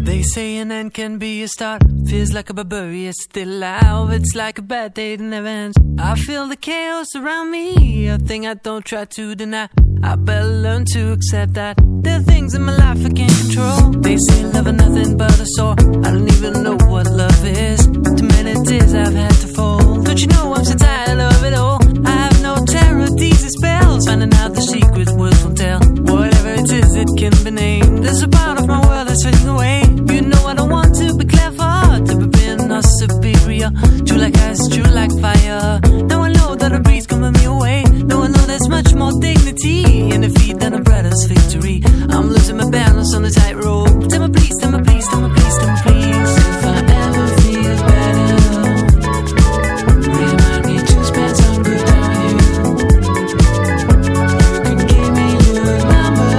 They say an end can be a start. Feels like a barbarian still alive. It's like a bad day that never ends. I feel the chaos around me, a thing I don't try to deny. I better learn to accept that there are things in my life I can't control. They say love is nothing but a sore. I don't even know what love is. Too many tears I've had to fold. Don't you know I'm so tired of it all? I have no terror, these are spells. Finding out the secret words won't tell. Whatever it is, it can be named. There's a part of my world that's fading away. You know I don't want to be clever, to be being or superior. True like ice, true like fire. Now I know that a breeze coming me away. Now I know there's much more dignity in defeat than a brother's victory. I'm losing my balance on the tightrope. Tell me please, tell me please, tell me please, tell me please. If I ever feel better, remind me to spend some good on you. You can give me your number.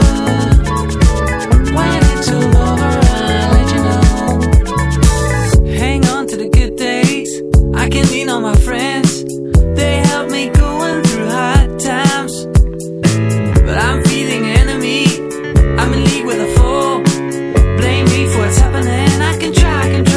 When it's all over, I'll let you know. Hang on to the good days. I can lean on my friends. They help me going through hard times. But I'm feeling enemy. I'm in league with a foe. Blame me for what's happening. I can try.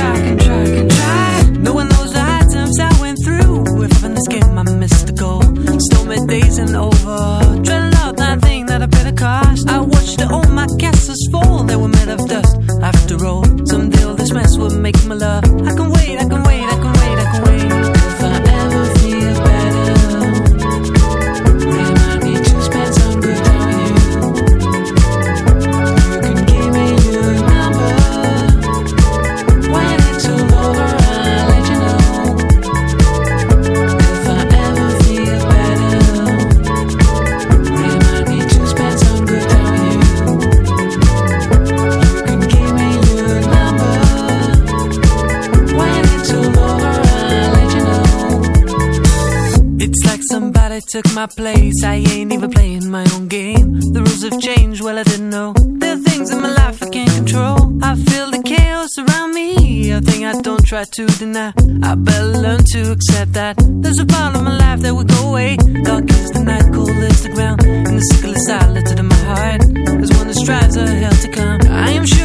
No one knows the hard times I went through. If in this game I missed the goal. Stormy days and over. Dreading out nothing that I paid the cost. I watched all my castles fall. They were made of dust. After all, someday all this mess will make my love. I can wait, I can wait, I can wait, I can wait. If I ever feel better, remind me to spend some good on you. You can give me your number. When it's all over, I'll let you know. If I ever feel better, remind me to spend some good on you. You can give me your number. When it's all over, I'll let you know. It's like somebody took my place. I ain't even playing my own game. The rules have changed, well I didn't know. There are things in my life I can't control. I feel the chaos around me, a thing I don't try to deny. I better learn to accept that there's a part of my life that will go away. Dark is the night, cold is the ground, and the sickle is silent in my heart. There's one that strives a hell to come. I am sure